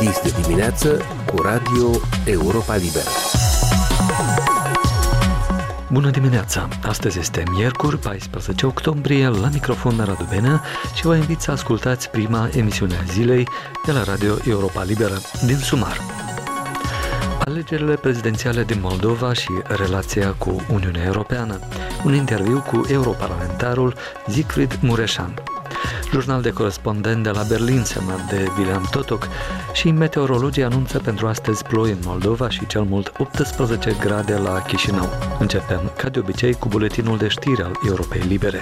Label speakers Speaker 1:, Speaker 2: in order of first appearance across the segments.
Speaker 1: Dis de dimineață cu Radio Europa Liberă.
Speaker 2: Bună dimineața! Astăzi este miercuri, 14 octombrie, la microfon Radu Benea și vă invit să ascultați prima emisiune a zilei de la Radio Europa Liberă din Sumar. Alegerile prezidențiale din Moldova și relația cu Uniunea Europeană. Un interviu cu europarlamentarul Siegfried Mureșan. Jurnal de corespondent de la Berlin, semnat de William Totok, și meteorologii anunță pentru astăzi ploi în Moldova și cel mult 18 grade la Chișinău. Începem, ca de obicei, cu buletinul de știri al Europei Libere.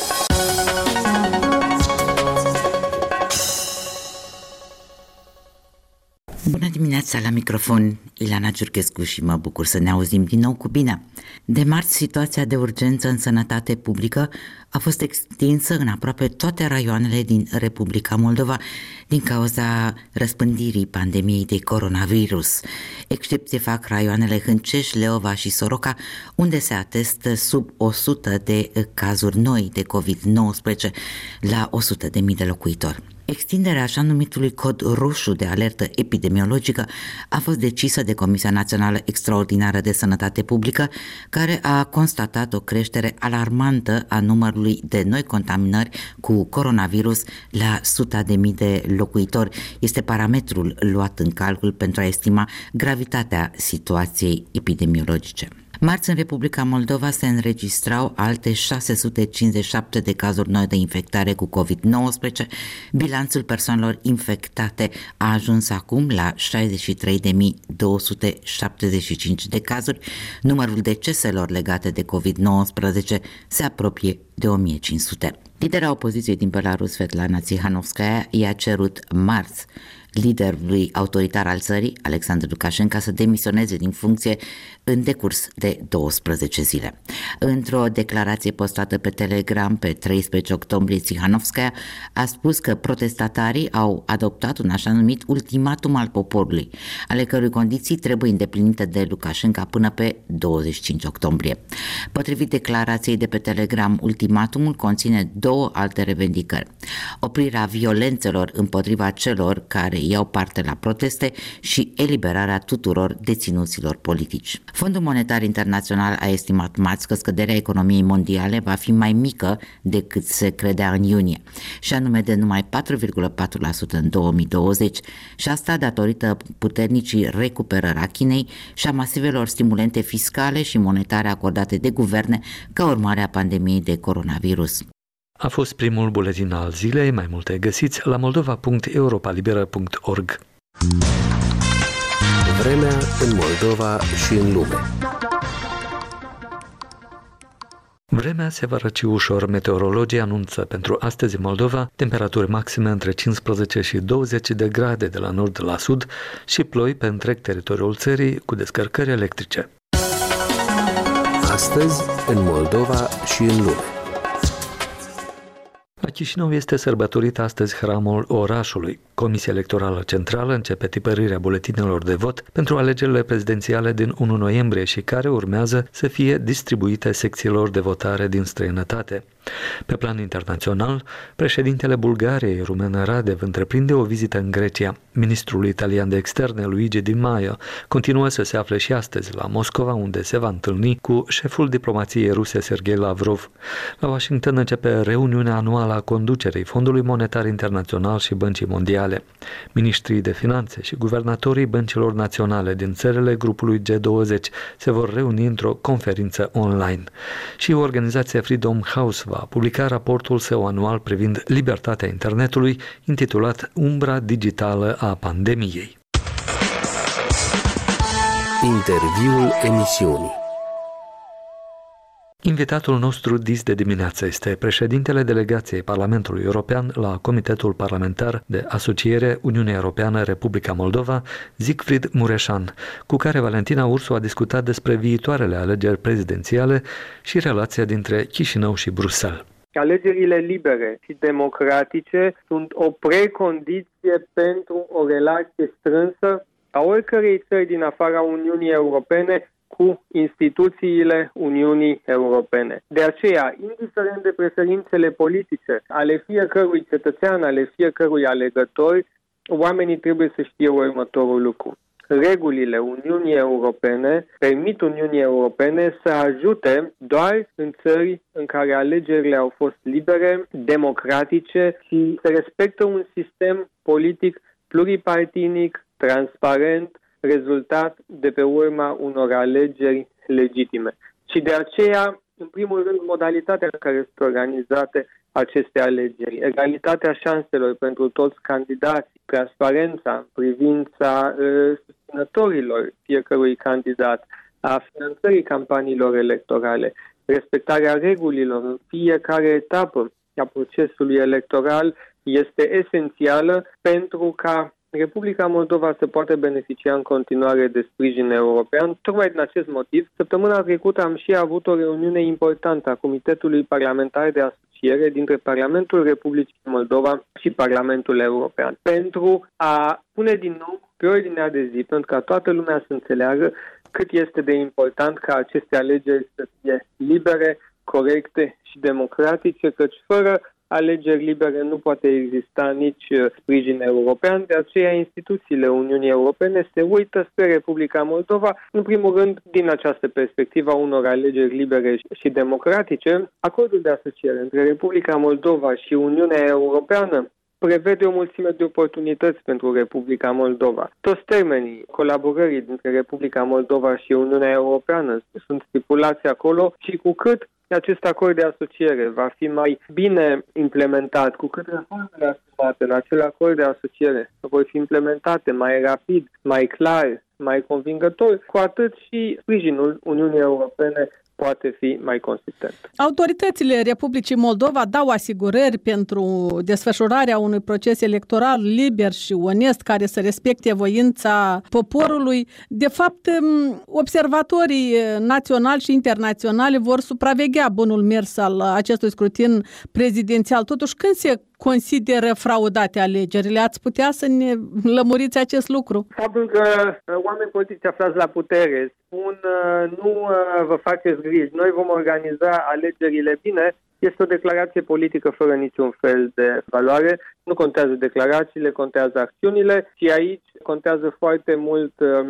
Speaker 3: Bună dimineața, la microfon Ilana Ciurchescu și mă bucur să ne auzim din nou cu bine. De marți, situația de urgență în sănătate publică a fost extinsă în aproape toate raioanele din Republica Moldova din cauza răspândirii pandemiei de coronavirus. Excepție fac raioanele Hânceș, Leova și Soroca, unde se atestă sub 100 de cazuri noi de COVID-19 la 100.000 de locuitori. Extinderea așa numitului cod roșu de alertă epidemiologică a fost decisă de Comisia Națională Extraordinară de Sănătate Publică, care a constatat o creștere alarmantă a numărului de noi contaminări cu coronavirus la 100.000 de locuitori. Este parametrul luat în calcul pentru a estima gravitatea situației epidemiologice. Marți, în Republica Moldova se înregistrau alte 657 de cazuri noi de infectare cu COVID-19. Bilanțul persoanelor infectate a ajuns acum la 63.275 de cazuri. Numărul deceselor legate de COVID-19 se apropie de 1.500. Lidera opoziției din Belarus, Svetlana Tsikhanovskaya, i-a cerut marți liderului autoritar al țării, Alexandru Lukashenko, să demisioneze din funcție în decurs de 12 zile. Într-o declarație postată pe Telegram pe 13 octombrie, Tsikhanovskaya a spus că protestatarii au adoptat un așa numit ultimatum al poporului, ale cărui condiții trebuie îndeplinite de Lukashenko până pe 25 octombrie. Potrivit declarației de pe Telegram, ultimatumul conține două alte revendicări: oprirea violențelor împotriva celor care iau parte la proteste și eliberarea tuturor deținuților politici. Fondul Monetar Internațional a estimat marți că scăderea economiei mondiale va fi mai mică decât se credea în iunie, și anume de numai 4,4% în 2020, și asta datorită puternicii recuperări a Chinei și a masivelor stimulente fiscale și monetare acordate de guverne ca urmare a pandemiei de coronavirus.
Speaker 2: A fost primul buletin al zilei, mai multe găsiți la moldova.europalibera.org.
Speaker 1: Vremea în Moldova și în lume.
Speaker 2: Vremea se va răci ușor. Meteorologii anunță pentru astăzi în Moldova temperaturi maxime între 15 și 20 de grade de la nord la sud și ploi pe întreg teritoriul țării cu descărcări electrice.
Speaker 1: Astăzi în Moldova și în lume.
Speaker 2: La Chișinău este sărbătorit astăzi hramul orașului. Comisia Electorală Centrală începe tipărirea buletinelor de vot pentru alegerile prezidențiale din 1 noiembrie și care urmează să fie distribuite secțiilor de votare din străinătate. Pe plan internațional, președintele Bulgariei, Rumen Radev, întreprinde o vizită în Grecia. Ministrul italian de externe, Luigi Di Maio, continuă să se afle și astăzi la Moscova, unde se va întâlni cu șeful diplomației ruse, Sergei Lavrov. La Washington începe reuniunea anuală a conducerii Fondului Monetar Internațional și Băncii Mondiale. Ministrii de finanțe și guvernatorii băncilor naționale din țările grupului G20 se vor reuni într-o conferință online. Și organizația Freedom House va publica raportul său anual privind libertatea internetului, intitulat Umbra digitală a pandemiei.
Speaker 1: Interviul emisiunii.
Speaker 2: Invitatul nostru dis de dimineață este președintele delegației Parlamentului European la Comitetul Parlamentar de Asociere Uniunea Europeană Republica Moldova, Siegfried Mureșan, cu care Valentina Ursu a discutat despre viitoarele alegeri prezidențiale și relația dintre Chișinău și Bruxelles.
Speaker 4: Alegerile libere și democratice sunt o precondiție pentru o relație strânsă a oricărei țări din afara Uniunii Europene cu instituțiile Uniunii Europene. De aceea, indiferent de preferințele politice ale fiecărui cetățean, ale fiecărui alegător, oamenii trebuie să știe următorul lucru. Regulile Uniunii Europene permit Uniunii Europene să ajute doar în țări în care alegerile au fost libere, democratice și se respectă un sistem politic pluripartinic, transparent, rezultat de pe urma unor alegeri legitime. Și de aceea, în primul rând, modalitatea în care sunt organizate aceste alegeri, egalitatea șanselor pentru toți candidații, transparența în privința susținătorilor fiecărui candidat, a finanțării campaniilor electorale, respectarea regulilor în fiecare etapă a procesului electoral este esențială pentru ca Republica Moldova să poată beneficia în continuare de sprijin european. Tocmai din acest motiv, săptămâna trecută am și avut o reuniune importantă a Comitetului Parlamentar de Asociere dintre Parlamentul Republicii Moldova și Parlamentul European pentru a pune din nou pe ordinea de zi, pentru ca toată lumea să înțeleagă cât este de important ca aceste alegeri să fie libere, corecte și democratice, căci fără alegeri libere nu poate exista nici sprijin european, de aceea instituțiile Uniunii Europene se uită spre Republica Moldova, în primul rând din această perspectivă a unor alegeri libere și democratice. Acordul de asociere între Republica Moldova și Uniunea Europeană prevede o mulțime de oportunități pentru Republica Moldova. Toți termenii colaborării dintre Republica Moldova și Uniunea Europeană sunt stipulați acolo și cu cât acest acord de asociere va fi mai bine implementat, cu cât reformele asumate în acel acord de asociere vor fi implementate mai rapid, mai clar, mai convingător, cu atât și sprijinul Uniunii Europene poate fi mai consistent.
Speaker 5: Autoritățile Republicii Moldova dau asigurări pentru desfășurarea unui proces electoral liber și onest care să respecte voința poporului. De fapt, observatorii naționali și internaționali vor supraveghea bunul mers al acestui scrutin prezidențial. Totuși, când se consideră fraudate alegerile? Ați putea să ne lămuriți acest lucru?
Speaker 4: Faptul că oameni politici aflați la putere spun nu vă faceți griji, noi vom organiza alegerile bine, este o declarație politică fără niciun fel de valoare. Nu contează declarațiile, contează acțiunile și aici contează foarte mult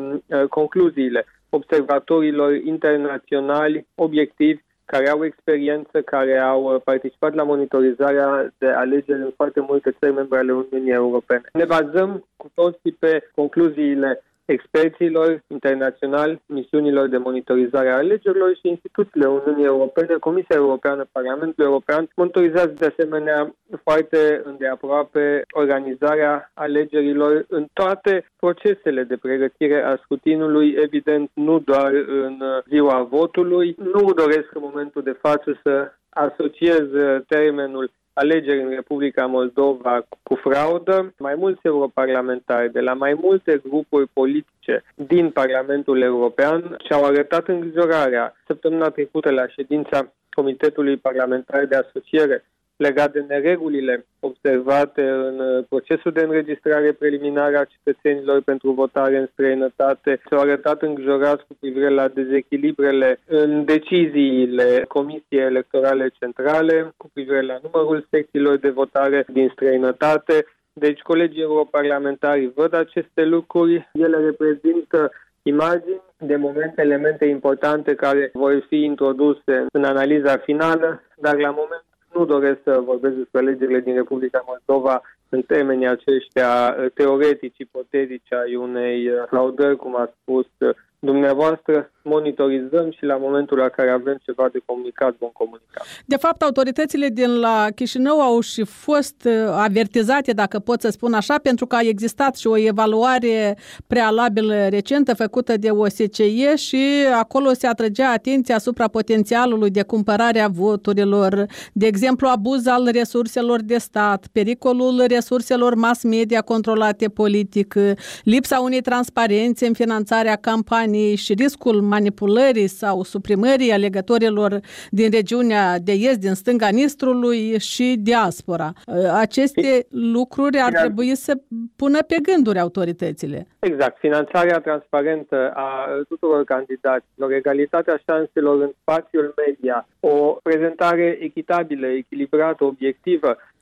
Speaker 4: concluziile observatorilor internaționali, obiectivi, care au experiență, care au participat la monitorizarea de alegeri în foarte multe țări membre ale Uniunii Europene. Ne bazăm cu toții pe concluziile experților internaționali, misiunilor de monitorizare a alegerilor și instituțiile Uniunii Europene, Comisia Europeană, Parlamentul European, monitorizează de asemenea foarte îndeaproape organizarea alegerilor în toate procesele de pregătire a scrutinului, evident nu doar în ziua votului. Nu doresc în momentul de față să asociez termenul alegeri în Republica Moldova cu fraudă. Mai mulți europarlamentari de la mai multe grupuri politice din Parlamentul European și-au arătat îngrijorarea săptămâna trecută la ședința Comitetului Parlamentar de Asociere legat de neregulile observate în procesul de înregistrare preliminară a cetățenilor pentru votare în străinătate. S-au arătat îngrijorați cu privire la dezechilibrele în deciziile Comisiei Electorale Centrale, cu privire la numărul secțiilor de votare din străinătate. Deci colegii europarlamentari văd aceste lucruri, ele reprezintă imagini, de moment elemente importante care vor fi introduse în analiza finală, dar la moment nu doresc să vorbesc despre alegerile din Republica Moldova în termenii aceștia teoretici, ipotetici ai unei fraudări, cum a spus dumneavoastră. Monitorizăm și la momentul la care avem ceva de comunicat vom comunica.
Speaker 5: De fapt, autoritățile din la Chișinău au și fost avertizate, dacă pot să spun așa, pentru că a existat și o evaluare prealabilă recentă făcută de OSCE și acolo se atrăgea atenția asupra potențialului de cumpărare a voturilor, de exemplu abuz al resurselor de stat, pericolul resurselor mass media controlate politic, lipsa unei transparențe în finanțarea campaniei și riscul manipulării sau suprimării alegătorilor din regiunea de est, din stânga Nistrului și diaspora. Aceste lucruri ar trebui să pună pe gânduri autoritățile.
Speaker 4: Exact. Finanțarea transparentă a tuturor candidaților, egalitatea șanselor în spațiul media, o prezentare echitabilă, echilibrată, obiectivă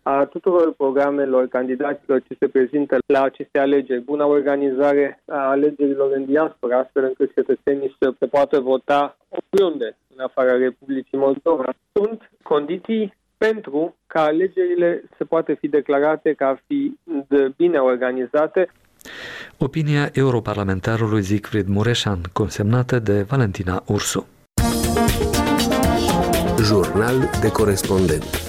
Speaker 4: a tuturor programelor candidaților ce se prezintă la aceste alegeri, buna organizare a alegerilor în diaspora, astfel încât cetățenii să poată vota oriunde în afara Republicii Moldova. Sunt condiții pentru ca alegerile să poată fi declarate ca fi bine organizate.
Speaker 2: Opinia europarlamentarului Siegfried Mureșan, consemnată de Valentina Ursu.
Speaker 1: Jurnal de corespondent.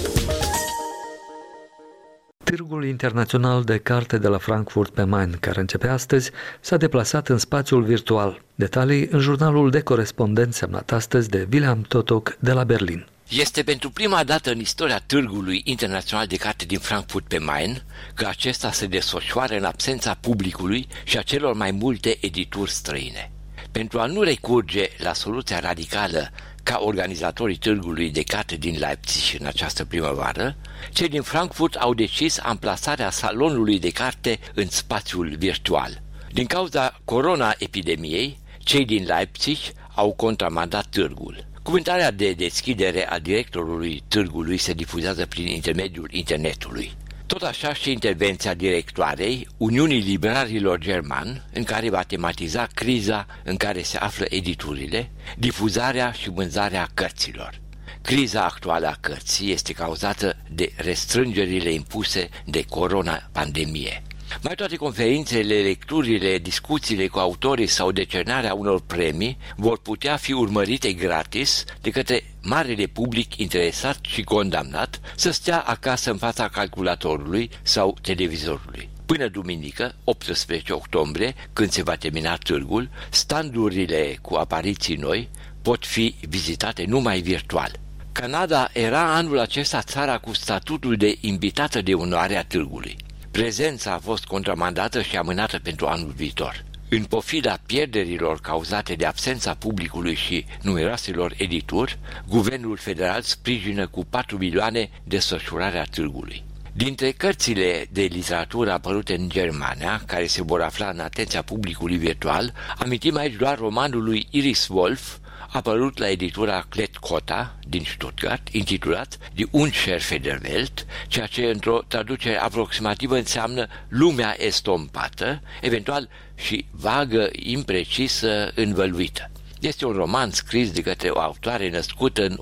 Speaker 2: Târgul internațional de carte de la Frankfurt pe Main, care începe astăzi, s-a deplasat în spațiul virtual. Detalii în jurnalul de corespondent semnat astăzi de Wilhelm Totok de la Berlin.
Speaker 6: Este pentru prima dată în istoria Târgului Internațional de Carte din Frankfurt pe Main că acesta se desfășoară în absența publicului și a celor mai multe edituri străine. Pentru a nu recurge la soluția radicală ca organizatorii Târgului de Carte din Leipzig în această primăvară, cei din Frankfurt au decis amplasarea salonului de carte în spațiul virtual. Din cauza corona-epidemiei, cei din Leipzig au contramandat târgul. Cuvântarea de deschidere a directorului târgului se difuzează prin intermediul internetului. Tot așa și intervenția directoarei Uniunii Librarilor Germani, în care va tematiza criza în care se află editurile, difuzarea și vânzarea cărților. Criza actuală a cărții este cauzată de restrângerile impuse de corona-pandemie. Mai toate conferințele, lecturile, discuțiile cu autorii sau decernarea unor premii vor putea fi urmărite gratis de către marele public interesat și condamnat să stea acasă în fața calculatorului sau televizorului. Până duminică, 18 octombrie, când se va termina târgul, standurile cu apariții noi pot fi vizitate numai virtual. Canada era anul acesta țara cu statutul de invitată de onoare a târgului. Prezența a fost contramandată și amânată pentru anul viitor. În pofida pierderilor cauzate de absența publicului și numeroaselor edituri, guvernul federal sprijină cu 4 milioane desfășurarea târgului. Dintre cărțile de literatură apărute în Germania, care se vor afla în atenția publicului virtual, amintim aici doar romanul lui Iris Wolf, apărut la editura Klett-Cotta din Stuttgart, intitulat Die Unschärfe der Welt, ceea ce într-o traducere aproximativă înseamnă lumea estompată, eventual și vagă, imprecisă, învăluită. Este un roman scris de către o autoare născută în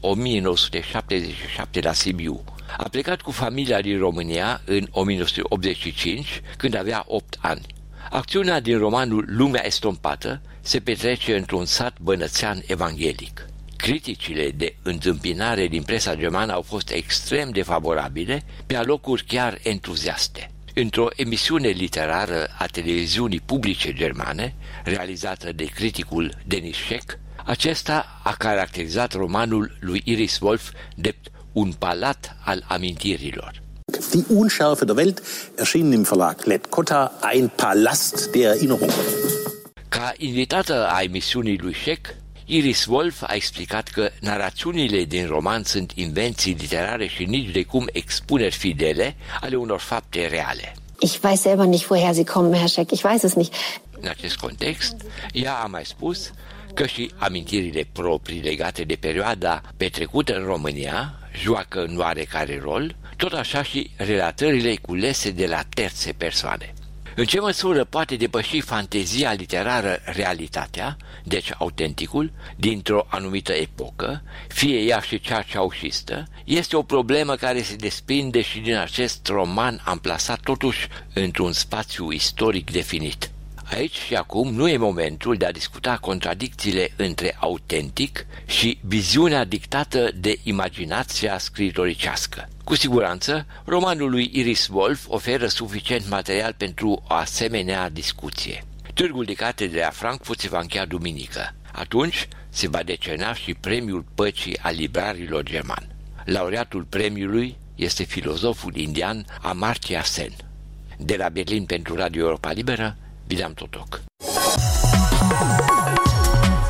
Speaker 6: 1977 la Sibiu. A plecat cu familia din România în 1985, când avea 8 ani. Acțiunea din romanul Lumea estompată se petrece într-un sat bănățean evanghelic. Criticile de întâmpinare din presa germană au fost extrem de favorabile, pe alocuri chiar entuziaste. Într-o emisiune literară a televiziunii publice germane, realizată de criticul Denis Scheck, acesta a caracterizat romanul lui Iris Wolf drept un palat al amintirilor.
Speaker 7: Die Unschärfe der Welt erschien im Verlag Klett-Cotta, ein Palast der Erinnerung.
Speaker 6: Ca invitată a emisiunii lui Scheck, Iris Wolf a explicat că narațiunile din roman sunt invenții literare și nici de cum expuneri fidele ale unor fapte reale.
Speaker 8: Ich weiß selber nicht, woher sie kommen, Herr Scheck. Ich weiß es nicht.
Speaker 6: În acest context, ea a mai spus că și amintirile proprii legate de perioada petrecută în România joacă în oarecare rol, tot așa și relatările culese de la terțe persoane. În ce măsură poate depăși fantezia literară realitatea, deci autenticul, dintr-o anumită epocă, fie ea și cea ceaușistă, este o problemă care se desprinde și din acest roman amplasat totuși într-un spațiu istoric definit. Aici și acum nu e momentul de a discuta contradicțiile între autentic și viziunea dictată de imaginația scriitoricească. Cu siguranță, romanul lui Iris Wolf oferă suficient material pentru o asemenea discuție. Târgul de carte de la Frankfurt se va încheia duminică. Atunci se va decerna și premiul păcii al librarilor germani. Laureatul premiului este filozoful indian Amartya Sen. De la Berlin pentru Radio Europa Liberă, Wilhelm Totok.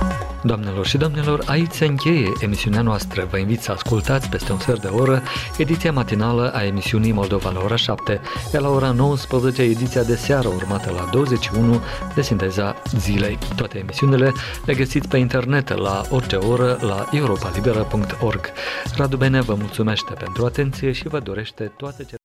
Speaker 2: Doamnelor și domnilor, aici se încheie emisiunea noastră. Vă invit să ascultați peste un sfert de oră ediția matinală a emisiunii Moldova la ora 7, iar la ora 19 ediția de seară urmată la 21 de Sinteza Zilei. Toate emisiunile le găsiți pe internet la orice oră la europalibera.org. Radu Bene vă mulțumește pentru atenție și vă dorește toate